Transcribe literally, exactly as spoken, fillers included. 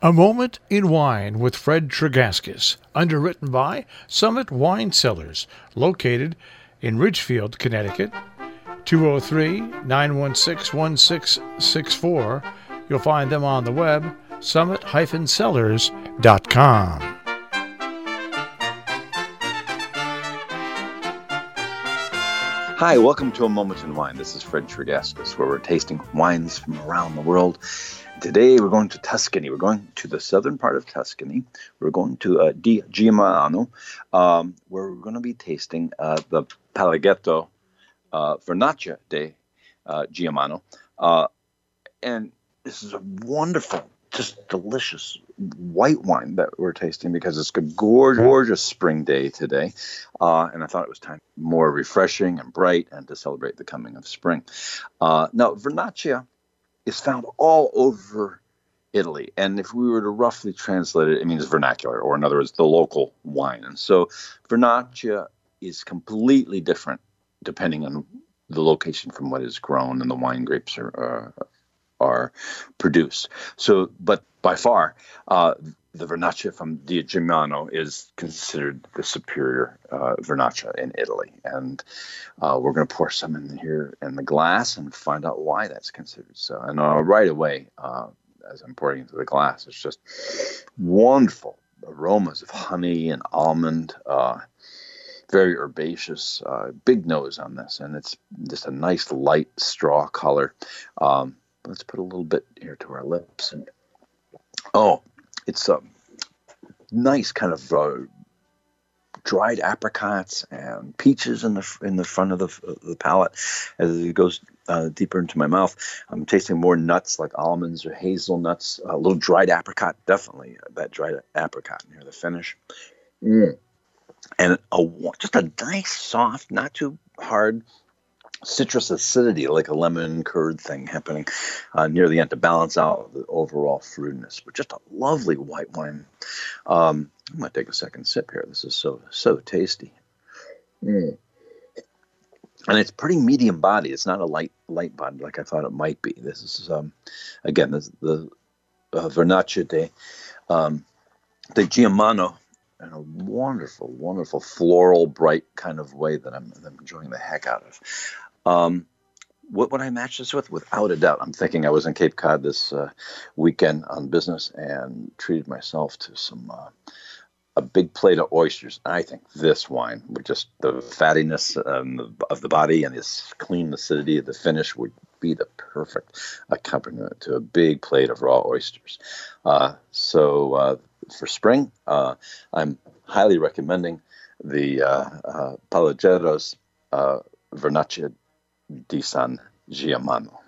A Moment in Wine with Fred Tregaskis, underwritten by Summit Wine Cellars, located in Ridgefield, Connecticut, two oh three, nine one six, one six six four. You'll find them on the web, summit dash cellars dot com. Hi, welcome to A Moment in Wine. This is Fred Tregaskis, where we're tasting wines from around the world. Today we're going to Tuscany. We're going to the southern part of Tuscany. We're going to uh, Di Giuliano, um, where we're going to be tasting uh, the Palaghetto uh, Vernaccia di uh, Giuliano. Uh, and this is a wonderful, just delicious white wine that we're tasting because it's a gorgeous, gorgeous spring day today. Uh, and I thought it was time more refreshing and bright and to celebrate the coming of spring. Uh, now, Vernaccia is found all over Italy. And if we were to roughly translate it, it means vernacular, or in other words, the local wine. And so Vernaccia is completely different depending on the location from what is grown and the wine grapes are uh, are produced. So, but by far, uh, the Vernaccia from Di Giuliano is considered the superior uh, Vernaccia in Italy. And uh, we're going to pour some in here in the glass and find out why that's considered so. And uh, right away, uh, as I'm pouring into the glass, it's just wonderful aromas of honey and almond, uh, very herbaceous, uh, big nose on this. And it's just a nice light straw color. Um, let's put a little bit here to our lips. And oh, it's a nice kind of uh, dried apricots and peaches in the in the front of the the palate. As it goes uh, deeper into my mouth, I'm tasting more nuts like almonds or hazelnuts. A little dried apricot, definitely that dried apricot near the finish. Mm. And a just a nice, soft, not too hard citrus acidity, like a lemon curd thing happening uh, near the end to balance out the overall fruitiness. But just a lovely white wine. Um, I'm going to take a second sip here. This is so, so tasty. Mm. And it's pretty medium body. It's not a light, light body like I thought it might be. This is, um, again, this, the uh, Vernaccia di, um, di Giuliano, in a wonderful, wonderful floral, bright kind of way that I'm, that I'm enjoying the heck out of. Um, what would I match this with? Without a doubt. I'm thinking I was in Cape Cod this uh, weekend on business and treated myself to some uh, a big plate of oysters. I think this wine, with just the fattiness um, of the body and this clean acidity of the finish, would be the perfect accompaniment to a big plate of raw oysters. Uh, so uh, for spring, uh, I'm highly recommending the uh, uh, Palaghetto's uh, Vernaccia di San Giuliano.